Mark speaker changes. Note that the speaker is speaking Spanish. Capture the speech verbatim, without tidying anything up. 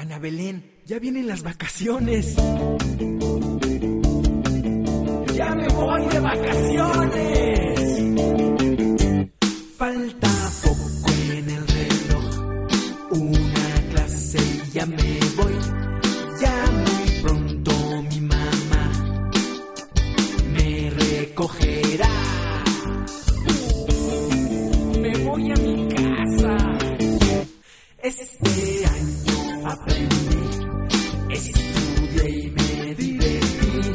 Speaker 1: Ana Belén, ya vienen las vacaciones. ¡Ya me voy de vacaciones!